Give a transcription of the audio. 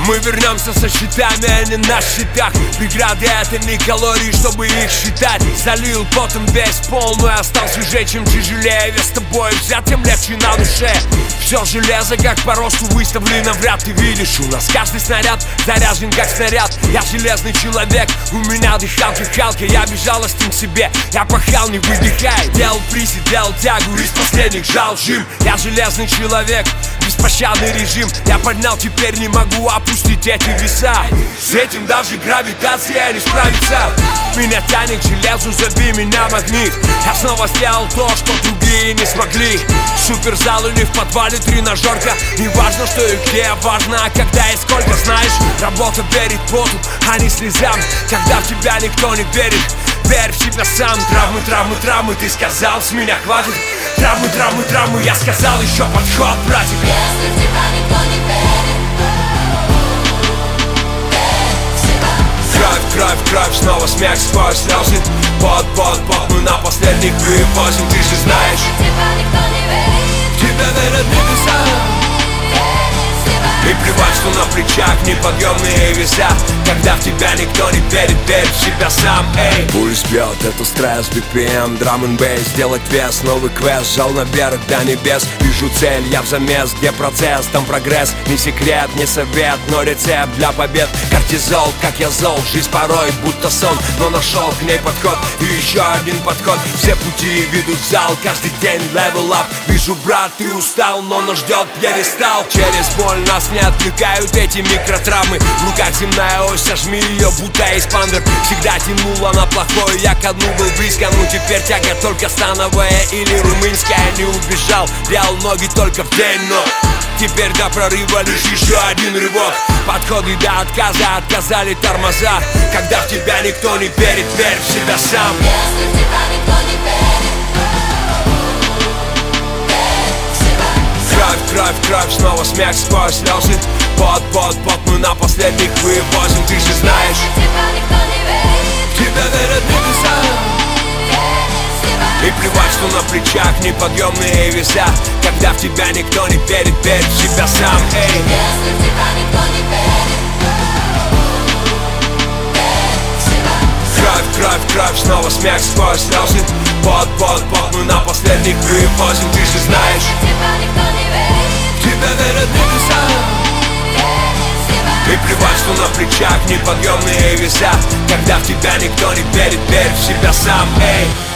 Мы вернемся со счетами, а не на счетах. Преграды — это не калории, чтобы их считать. Залил потом весь полную, остался свежее, чем тяжелее. Вес с тобой взят, тем легче на душе. Все железо, как по росту выставлено в ряд. Ты видишь, у нас каждый снаряд заряжен, как снаряд. Я железный человек, у меня дыхалка халка. Я безжалостен к себе, я пахал, не выдыхай. Делал присед, делал тягу, из последних жал жим. Я железный человек, беспощадный режим. Я поднял, теперь не могу опустить эти веса. С этим даже гравитация не справится. Меня тянет к железу, зови меня магнит. Я снова сделал то, что другие не смогли. Суперзал или в подвале тренажерка. Не важно, что и где, важно, когда и сколько. Знаешь, работа верит поту, а не слезам. Когда в тебя никто не верит, верь в себя сам. Травмы, травмы, травмы, ты сказал, с меня хватит. Травмы, травмы, травмы, я сказал, еще подход, братик. Если в тебя никто не верит, кровь, кровь, кровь, снова смех сквозь слезы. Под, мы на последних вывозим. Ты же знаешь, в тебя никто не верит, тебя верят небеса. И плевать, что на плечах неподъемные веса. Когда в тебя никто не верит, верь в себя сам, эй. Пульс бьет, это стресс, BPM, драм н бейс. Сделать вес, новый квест, жал наверх до небес. Вижу цель, я в замес, где процесс, там прогресс. Не секрет, не совет, но рецепт для побед. Кортизол, как я зол, жизнь порой будто сон. Но нашел к ней подход, и еще один подход. Все пути ведут в зал, каждый день level up. Вижу, брат, ты устал, но нас ждет пьедестал. Через боль нас не отвлекают эти микротравмы. В руках земная ось, сожми ее, будто эспандер. Всегда тянула на плохое, я ко дну был близко. Ну теперь тяга только становая или румынская. Не убежал, делал ноги только в день, но теперь до прорыва лишь еще один рывок. Подходы до отказа, отказали тормоза. Когда в тебя никто не верит, верь в себя сам. если в тебя никто не верит, Кровь, кровь, кровь, снова смех сквозь слезы. Под, мы на последних вывозим. Ты же знаешь, в тебя никто не верит, тебя верят небеса. И плевать, что на плечах неподъемные веса. Когда в тебя никто не верит, верь в себя сам, эй. если в тебя никто не верит, Кровь, кровь, кровь, снова смех сквозь слезы. Под, мы на последних вывозим. Ты же знаешь, в тебя никто не верит, тебя верят небеса. И плевать, что на плечах неподъемные веса. Когда в тебя никто не верит, верь в себя сам, эй.